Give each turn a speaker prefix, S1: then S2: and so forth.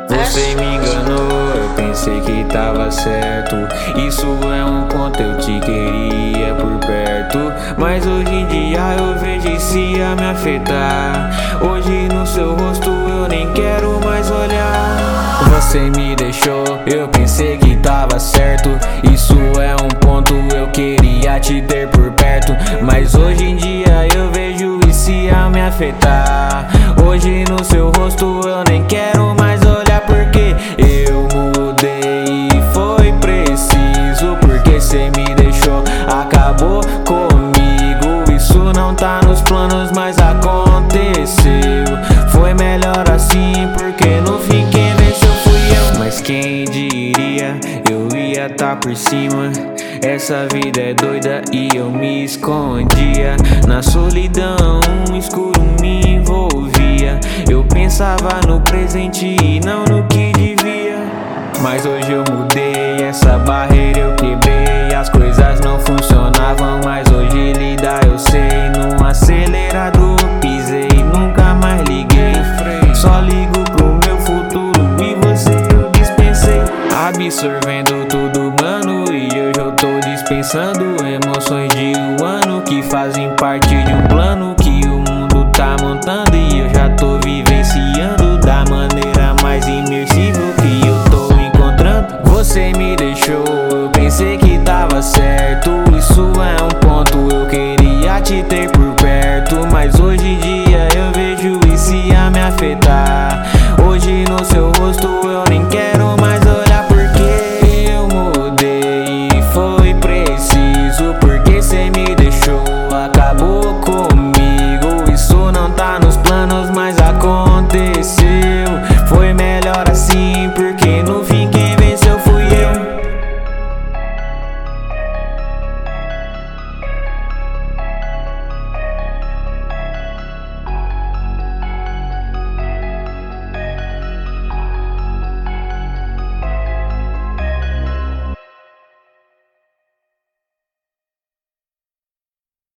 S1: Você me enganou, eu pensei que tava certo. Isso é um conto, eu te queria por perto. Mas hoje em dia eu vejo isso ia me afetar. Hoje no seu rosto eu nem quero mais olhar. Você me deixou, eu pensei que tava certo. Isso é um ponto, eu queria te ter por perto. Mas hoje em dia eu vejo isso ia me afetar. Hoje no seu rosto eu nem quero mais olhar. Porque eu mudei e foi preciso. Porque cê me deixou, acabou comigo. Isso não tá nos planos, mas aconteceu. Foi melhor assim, porque no fim quem venceu fui eu. Mas quem diria, eu ia tá por cima. Essa vida é doida e eu me escondia. Na solidão, escuro me envolvia. Eu pensava no presente e não no que devia. Mas hoje eu mudei, essa barreira eu quebrei. As coisas não funcionavam, mas hoje lidar eu sei. No acelerador pisei, nunca mais liguei. Só ligo pro meu futuro e você eu dispensei. Absorvendo tudo, mano, e hoje eu tô dispensando emoções de um ano que fazem parte